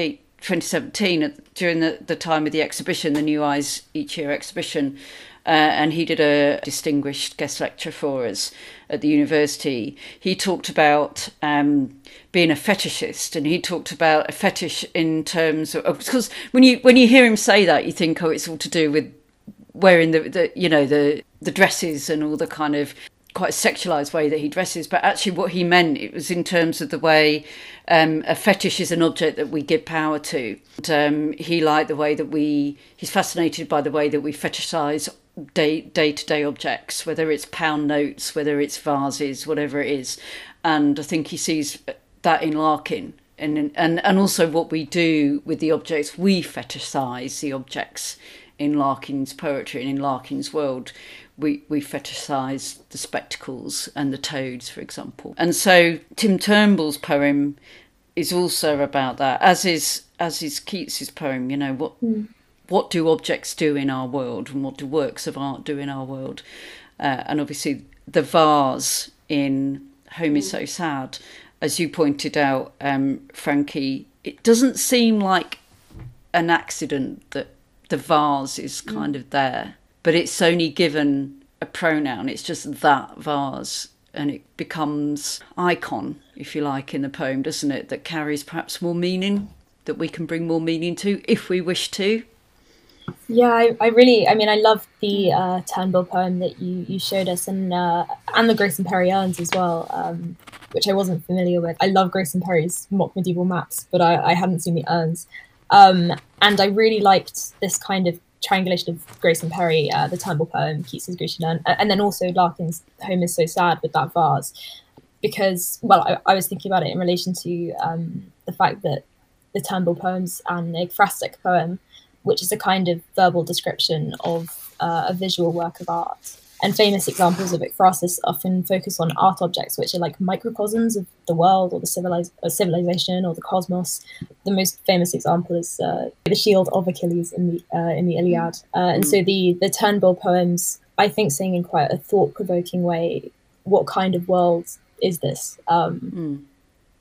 seventeen at, during the, the time of the exhibition, the New Eyes Each Year exhibition, uh, and he did a distinguished guest lecture for us at the university. He talked about um, being a fetishist, and he talked about a fetish in terms of, because when you when you hear him say that, you think, oh, it's all to do with wearing the, the you know the the dresses and all the kind of quite sexualized way that he dresses. But actually what he meant, it was in terms of the way um, a fetish is an object that we give power to. And, um, he liked the way that we, he's fascinated by the way that we fetishize day, day-to-day objects, whether it's pound notes, whether it's vases, whatever it is. And I think he sees that in Larkin. And, and, and also what we do with the objects, we fetishize the objects in Larkin's poetry and in Larkin's world. We, we fetishize the spectacles and the toads, for example. And so Tim Turnbull's poem is also about that, as is as is Keats's poem. You know, what mm. what do objects do in our world, and what do works of art do in our world? Uh, and obviously the vase in Home is So Sad, as you pointed out, um, Frankie, it doesn't seem like an accident that the vase is kind mm. of there. But it's only given a pronoun. It's just that vase, and it becomes icon, if you like, in the poem, doesn't it? That carries perhaps more meaning, that we can bring more meaning to, if we wish to. Yeah, I, I really, I mean, I love the uh, Turnbull poem that you, you showed us, and uh, and the Grayson Perry urns as well, um, which I wasn't familiar with. I love Grayson Perry's mock medieval maps, but I, I hadn't seen the urns. Um, and I really liked this kind of triangulation of Grayson Perry, uh, the Turnbull poem, Keats's Grecian urn, and then also Larkin's Home is So Sad with that vase. Because, well, I, I was thinking about it in relation to um, the fact that the Turnbull poems and the ekphrastic poem, which is a kind of verbal description of uh, a visual work of art. And famous examples of ekphrasis often focus on art objects, which are like microcosms of the world or the civiliz- or civilization or the cosmos. The most famous example is uh, the shield of Achilles in the uh, in the Iliad. Uh, and mm. so the the Turnbull poems, I think, sing in quite a thought-provoking way, what kind of world is this? Um, mm.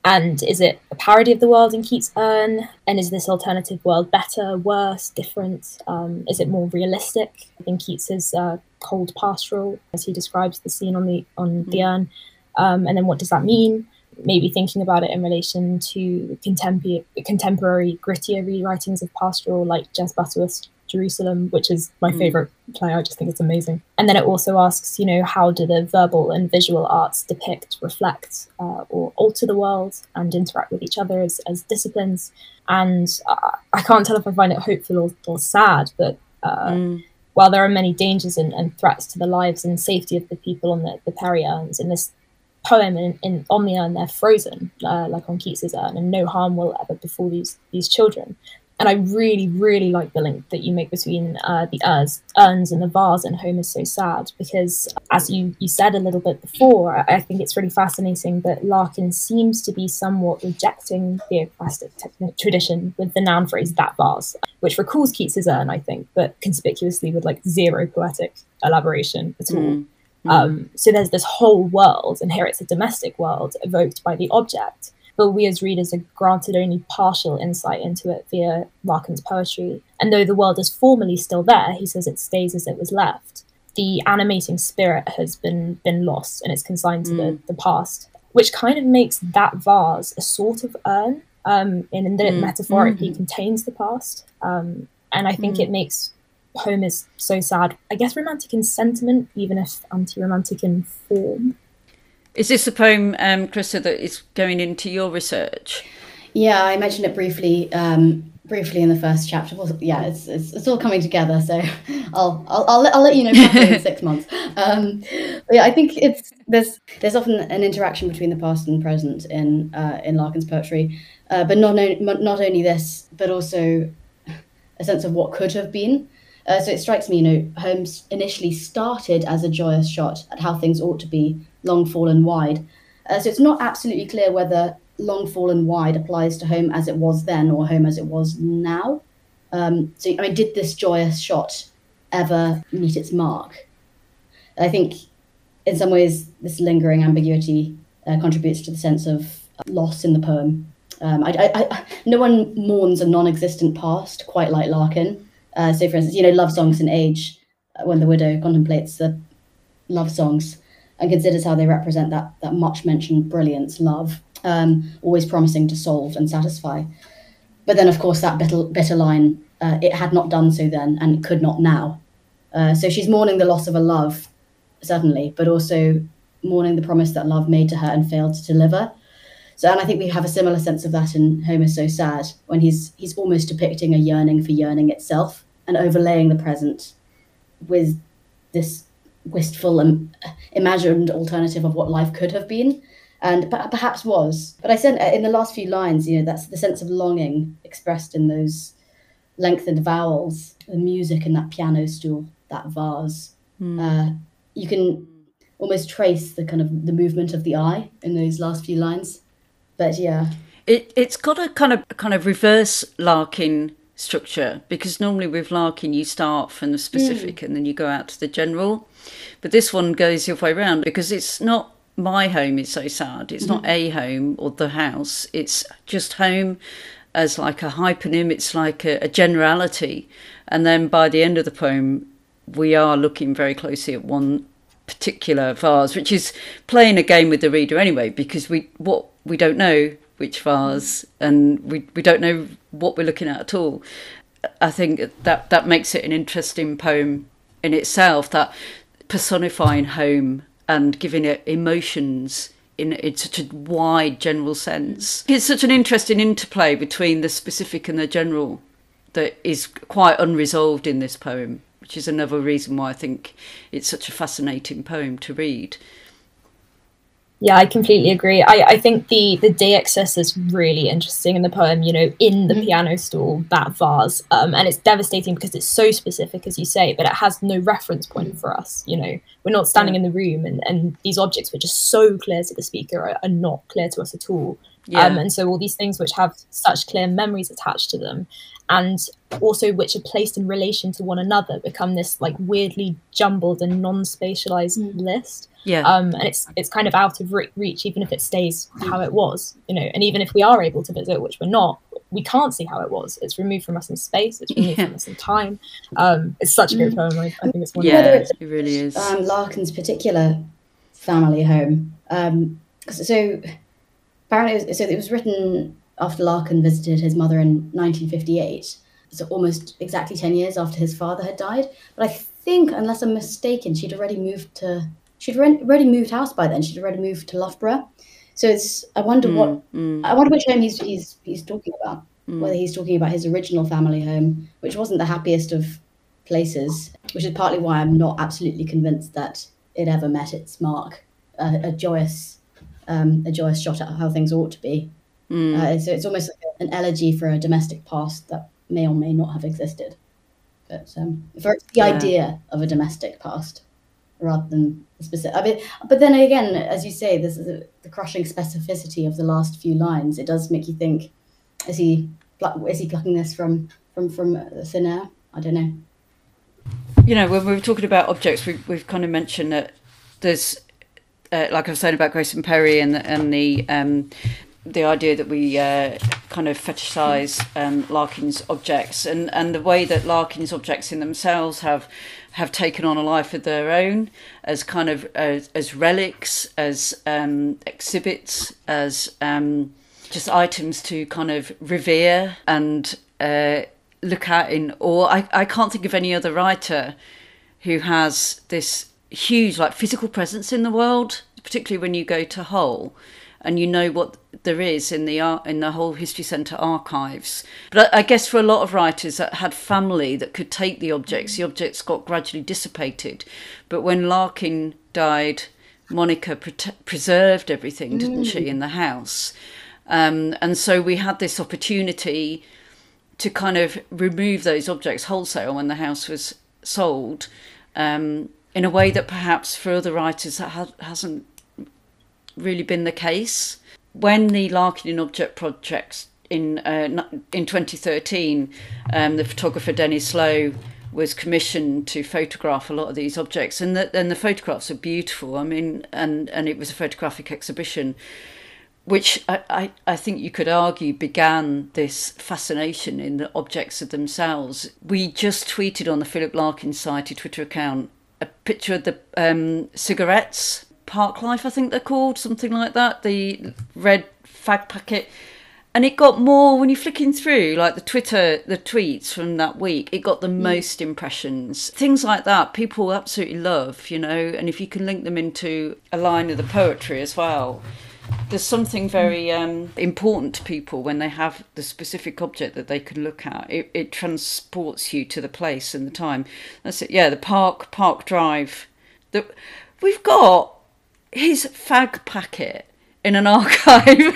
And is it a parody of the world in Keats' urn? And is this alternative world better, worse, different? Um, is it more realistic in Keats's uh, cold pastoral, as he describes the scene on the on mm. the urn? Um, and then what does that mean? Maybe thinking about it in relation to contemporary, contemporary grittier rewritings of pastoral, like Jez Butterworth's Jerusalem, which is my mm. favourite play. I just think it's amazing. And then it also asks, you know, how do the verbal and visual arts depict, reflect, uh, or alter the world and interact with each other as, as disciplines? And uh, I can't tell if I find it hopeful or, or sad, but uh, mm. while there are many dangers and, and threats to the lives and safety of the people on the, the Peri urns, in this poem in, in on the urn, they're frozen, uh, like on Keats's urn, and no harm will ever befall these these children. And I really, really like the link that you make between uh, the urns, urns and the vase in Home is So Sad, because as you, you said a little bit before, I think it's really fascinating that Larkin seems to be somewhat rejecting the theoclastic tradition with the noun phrase that vase, which recalls Keats's urn, I think, but conspicuously with like zero poetic elaboration at all. Mm. Mm. Um, so there's this whole world, and here it's a domestic world evoked by the object. But we as readers are granted only partial insight into it via Larkin's poetry. And though the world is formally still there, he says it stays as it was left. The animating spirit has been been lost and it's consigned to mm. the, the past, which kind of makes that vase a sort of urn, um, in, in that mm. it metaphorically mm. contains the past. Um, and I think mm. it makes Home is So Sad, I guess, romantic in sentiment, even if anti-romantic in form. Is this a poem, um, Krista, that is going into your research? Yeah, I mentioned it briefly, um, briefly in the first chapter. Well, yeah, it's, it's it's all coming together. So I'll I'll I'll let, I'll let you know properly in six months. Um, but yeah, I think it's there's there's often an interaction between the past and present in uh, in Larkin's poetry, uh, but not no, not only this, but also a sense of what could have been. Uh, so it strikes me, you know, Holmes initially started as a joyous shot at how things ought to be, long fallen wide. Uh, so it's not absolutely clear whether long fallen wide applies to Home as it was then or Home as it was now. Um, so, I mean, did this joyous shot ever meet its mark? I think in some ways this lingering ambiguity uh, contributes to the sense of loss in the poem. Um, I, I, I, no one mourns a non-existent past quite like Larkin. Uh, so, for instance, you know, love songs in Age, uh, when the widow contemplates the love songs and considers how they represent that that much-mentioned brilliance, love, um, always promising to solve and satisfy. But then, of course, that bitter, bitter line, uh, it had not done so then and could not now. Uh, so she's mourning the loss of a love, certainly, but also mourning the promise that love made to her and failed to deliver. So, and I think we have a similar sense of that in Home is So Sad, when he's he's almost depicting a yearning for yearning itself and overlaying the present with this wistful and imagined alternative of what life could have been and perhaps was. But I said in the last few lines, you know, that's the sense of longing expressed in those lengthened vowels, the music in that piano stool, that vase. Mm. Uh, you can almost trace the kind of the movement of the eye in those last few lines. But yeah, it it's got a kind of kind of reverse Larkin structure, because normally with Larkin you start from the specific mm. and then you go out to the general, but this one goes the other way around, because it's not my home is so sad, it's mm-hmm. not a home or the house, it's just home as like a hyponym, it's like a, a generality, and then by the end of the poem we are looking very closely at one particular vase, which is playing a game with the reader anyway, because we what we don't know which vase, and we, we don't know what we're looking at at all. I think that that makes it an interesting poem in itself, that personifying home and giving it emotions in, in such a wide general sense. It's such an interesting interplay between the specific and the general that is quite unresolved in this poem, which is another reason why I think it's such a fascinating poem to read. Yeah, I completely agree. I, I think the the Deixis is really interesting in the poem, you know, in the mm. piano stool, that vase. Um, and it's devastating because it's so specific, as you say, but it has no reference point for us. You know, we're not standing yeah. in the room and, and these objects, which are so clear to the speaker, are, are not clear to us at all. Yeah. Um, and so all these things which have such clear memories attached to them. And also which are placed in relation to one another, become this like weirdly jumbled and non-spatialized Mm. list. Yeah. Um, and it's it's kind of out of re- reach, even if it stays how it was, you know. And even if we are able to visit, which we're not, we can't see how it was. It's removed from us in space. It's removed Yeah. from us in time. Um, it's such a great Mm. poem. I, I think it's one. Yeah, Whether it's- it really is. Um, Larkin's particular family home. Um, so apparently, it was, so it was written after Larkin visited his mother in nineteen fifty-eight. So almost exactly ten years after his father had died. But I think, unless I'm mistaken, she'd already moved to she'd already moved house by then. She'd already moved to Loughborough. So it's I wonder what Mm, mm, I wonder which home he's he's he's talking about. mm. Whether he's talking about his original family home, which wasn't the happiest of places, which is partly why I'm not absolutely convinced that it ever met its mark. Uh, a joyous, um, a joyous shot at how things ought to be. Mm. Uh, so it's almost like an elegy for a domestic past that may or may not have existed. But um, for the Yeah. idea of a domestic past rather than specific. I mean, but then again, as you say, this is a, the crushing specificity of the last few lines. It does make you think: is he is he plucking this from from from thin air? I don't know. You know, when we were talking about objects, we've we've kind of mentioned that there's, uh, like I was saying about Grayson Perry and the, and the um, the idea that we uh, kind of fetishize um, Larkin's objects, and, and the way that Larkin's objects in themselves have have taken on a life of their own as kind of as, as relics, as um, exhibits, as um, just items to kind of revere and uh, look at in awe. I, I can't think of any other writer who has this huge like physical presence in the world, particularly when you go to Hull and you know what there is in the art in the whole History Centre archives. But I, I guess for a lot of writers that had family that could take the objects, the objects got gradually dissipated. But when Larkin died, Monica pre- preserved everything, didn't mm. she, in the house? Um, and so we had this opportunity to kind of remove those objects wholesale when the house was sold, um, in a way that perhaps for other writers that ha- hasn't really been the case. When the Larkin Object Project in uh, in twenty thirteen, um, the photographer Dennis Lowe was commissioned to photograph a lot of these objects, and the, and the photographs are beautiful. I mean, and, and it was a photographic exhibition, which I, I, I think you could argue began this fascination in the objects of themselves. We just tweeted on the Philip Larkin Society Twitter account a picture of the um, cigarettes, Park Life, I think they're called, something like that, the red fag packet. And it got more, when you're flicking through, like the Twitter, the tweets from that week, it got the mm. most impressions. Things like that, people absolutely love, you know, and if you can link them into a line of the poetry as well, there's something very um, important to people when they have the specific object that they can look at. It, it transports you to the place and the time. That's it. Yeah, the Park Park Drive. The, we've got his fag packet in an archive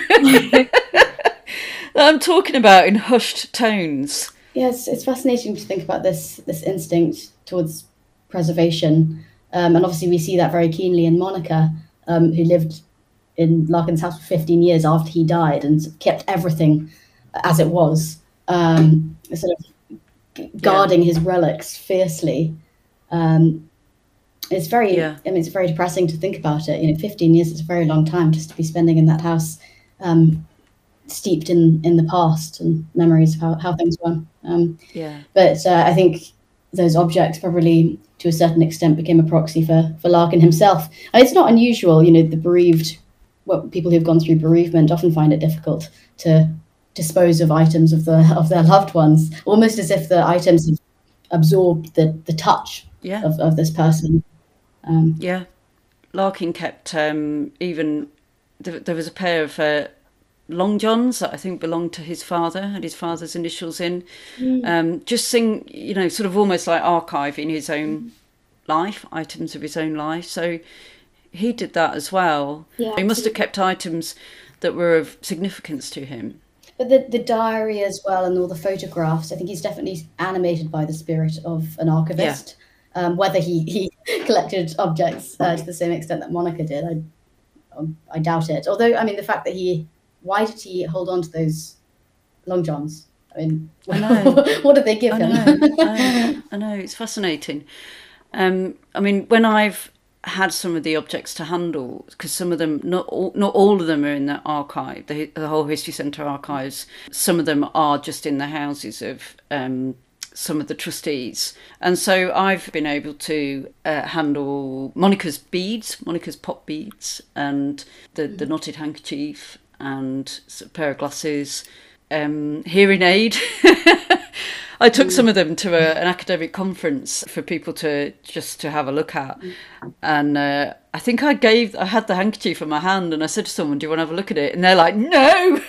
that I'm talking about in hushed tones. Yes, it's fascinating to think about this this instinct towards preservation, um, and obviously we see that very keenly in Monica, um, who lived in Larkin's house for fifteen years after he died and kept everything as it was, um, sort of guarding yeah. his relics fiercely. Um, it's very, yeah. I mean, it's very depressing to think about it. You know, fifteen years is a very long time just to be spending in that house, um, steeped in, in the past and memories of how, how things were. Um, yeah. But uh, I think those objects probably, to a certain extent, became a proxy for, for Larkin himself. And it's not unusual, you know, the bereaved, well, people who've gone through bereavement often find it difficult to dispose of items of the of their loved ones, almost as if the items have absorbed the, the touch yeah. of, of this person. Um, yeah. Larkin kept, um, even, there, there was a pair of uh, long johns that I think belonged to his father, had his father's initials in. Mm. Um, just sing, you know, sort of almost like archiving his own mm. life, items of his own life. So he did that as well. Yeah, he must have kept items that were of significance to him. But the, the diary as well and all the photographs, I think he's definitely animated by the spirit of an archivist. Yeah. Um, whether he, he collected objects uh, to the same extent that Monica did, I, um, I doubt it. Although, I mean, the fact that he, why did he hold on to those long johns? I mean, I know. what did they give I him? know. I, I know, it's fascinating. Um, I mean, when I've had some of the objects to handle, because some of them, not all, not all of them are in the archive, the, the whole History Centre archives. Some of them are just in the houses of um, some of the trustees. And so I've been able to uh, handle Monica's beads, Monica's pop beads, and the, the knotted handkerchief, and a pair of glasses, um, hearing aid. I took some of them to a, an academic conference for people to just to have a look at, and uh, I think I gave I had the handkerchief in my hand, and I said to someone, "Do you want to have a look at it?" And they're like, "No."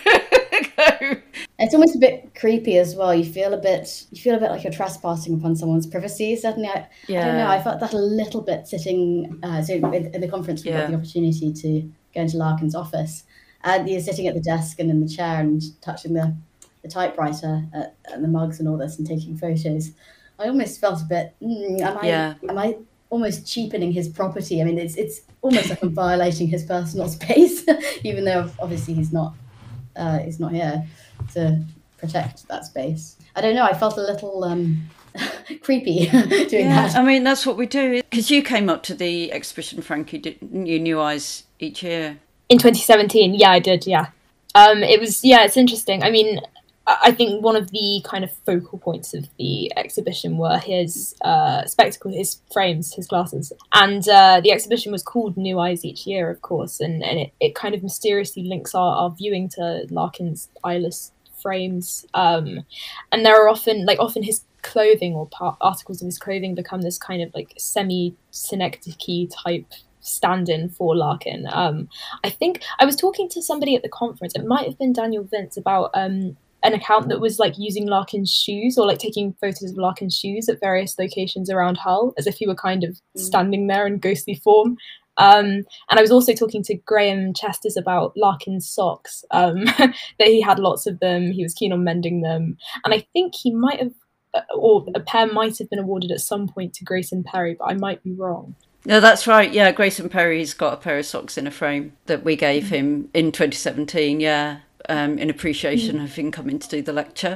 It's almost a bit creepy as well. You feel a bit you feel a bit like you're trespassing upon someone's privacy. Certainly, I, Yeah. I don't know. I felt that a little bit sitting. Uh, so in, in the conference, we Yeah. got the opportunity to go into Larkin's office, and you're sitting at the desk and in the chair and touching the. the typewriter uh, and the mugs and all this and taking photos. I almost felt a bit, mm, am I Yeah. am I almost cheapening his property? I mean, it's it's almost like I'm violating his personal space, even though obviously he's not uh, he's not here to protect that space. I don't know. I felt a little um, creepy doing Yeah, that. I mean, that's what we do. Because you came up to the exhibition, Frankie, didn't you? New Eyes each year. In twenty seventeen, yeah, I did, yeah. Um, it was, yeah, it's interesting. I mean, I I think one of the kind of focal points of the exhibition were his uh, spectacles, his frames, his glasses. And uh, the exhibition was called New Eyes each year, of course, and, and it, it kind of mysteriously links our, our viewing to Larkin's eyeless frames. Um, and there are often, like, often his clothing or part, articles of his clothing become this kind of, like, semi-synecdoche type stand-in for Larkin. Um, I think I was talking to somebody at the conference, it might have been Daniel Vince, about um, an account that was like using Larkin's shoes or like taking photos of Larkin's shoes at various locations around Hull as if he were kind of standing there in ghostly form. Um, and I was also talking to Graham Chesters about Larkin's socks, um, that he had lots of them, he was keen on mending them, and I think he might have, or a pair might have been awarded at some point to Grayson Perry, but I might be wrong. No, that's right. Yeah, Grayson Perry's got a pair of socks in a frame that we gave him in twenty seventeen, yeah, um, in appreciation of him coming to do the lecture.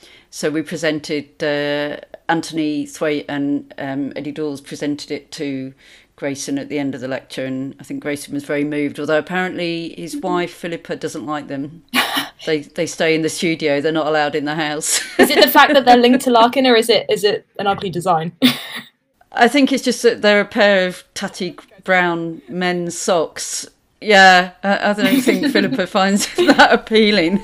So we presented, uh, Anthony Thwaite and um, Eddie Dawes presented it to Grayson at the end of the lecture, and I think Grayson was very moved, although apparently his wife, Philippa, doesn't like them. They they stay in the studio, they're not allowed in the house. Is it the fact that they're linked to Larkin, or is it is it an ugly design? I think it's just that they're a pair of tatty brown men's socks. Yeah, I, I don't think Philippa finds that appealing.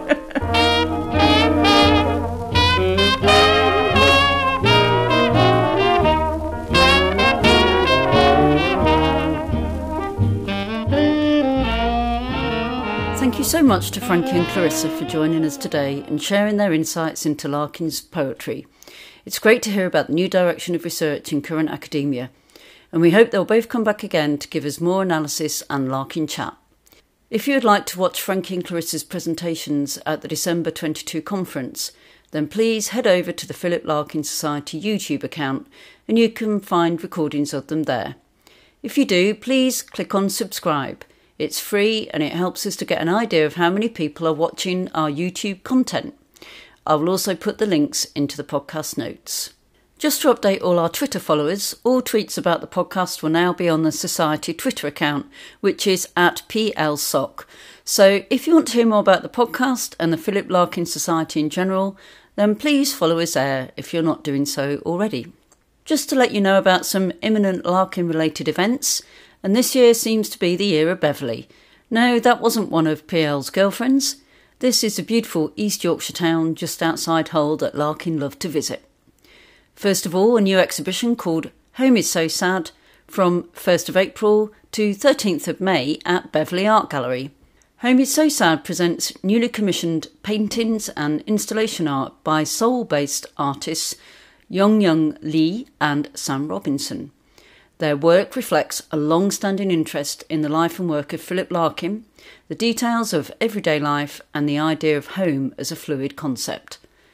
Thank you so much to Frankie and Clarissa for joining us today and sharing their insights into Larkin's poetry. It's great to hear about the new direction of research in current academia, and we hope they'll both come back again to give us more analysis and Larkin chat. If you would like to watch Frankie and Clarissa's presentations at the December twenty-two conference, then please head over to the Philip Larkin Society YouTube account and you can find recordings of them there. If you do, please click on subscribe. It's free and it helps us to get an idea of how many people are watching our YouTube content. I will also put the links into the podcast notes. Just to update all our Twitter followers, all tweets about the podcast will now be on the Society Twitter account, which is at P L S O C. So if you want to hear more about the podcast and the Philip Larkin Society in general, then please follow us there if you're not doing so already. Just to let you know about some imminent Larkin-related events, and this year seems to be the year of Beverley. No, that wasn't one of P L's girlfriends. This is a beautiful East Yorkshire town just outside Hull that Larkin loved to visit. First of all, a new exhibition called Home is So Sad from first of April to thirteenth of May at Beverley Art Gallery. Home is So Sad presents newly commissioned paintings and installation art by Seoul-based artists Young Young Lee and Sam Robinson. Their work reflects a long-standing interest in the life and work of Philip Larkin, the details of everyday life and the idea of home as a fluid concept.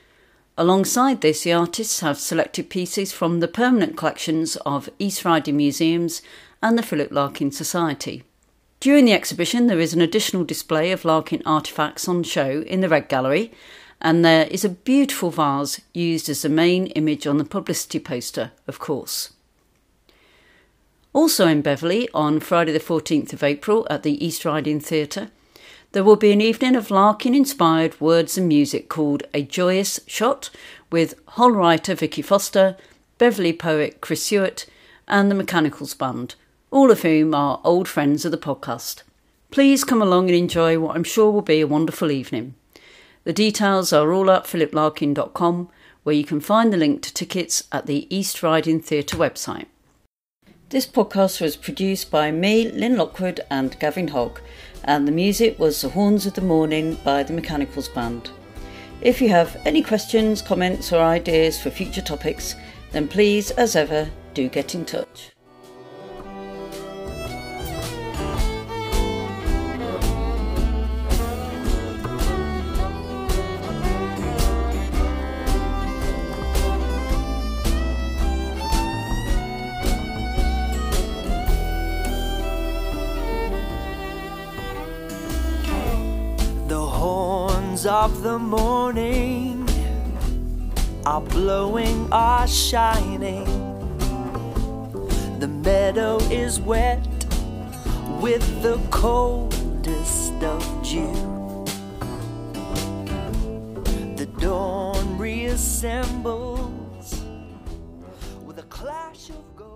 Alongside this, the artists have selected pieces from the permanent collections of East Riding Museums and the Philip Larkin Society. During the exhibition, there is an additional display of Larkin artefacts on show in the Red Gallery, and there is a beautiful vase used as the main image on the publicity poster, of course. Also in Beverley, on Friday the fourteenth of April at the East Riding Theatre, there will be an evening of Larkin-inspired words and music called A Joyous Shot, with Hull writer Vicky Foster, Beverley poet Chris Stewart and the Mechanicals Band, all of whom are old friends of the podcast. Please come along and enjoy what I'm sure will be a wonderful evening. The details are all at philip larkin dot com, where you can find the link to tickets at the East Riding Theatre website. This podcast was produced by me, Lynn Lockwood, and Gavin Hogg, and the music was The Horns of the Morning by the Mechanicals Band. If you have any questions, comments or ideas for future topics, then please, as ever, do get in touch. Of the morning are blowing, are shining. The meadow is wet with the coldest of dew. The dawn reassembles with a clash of gold.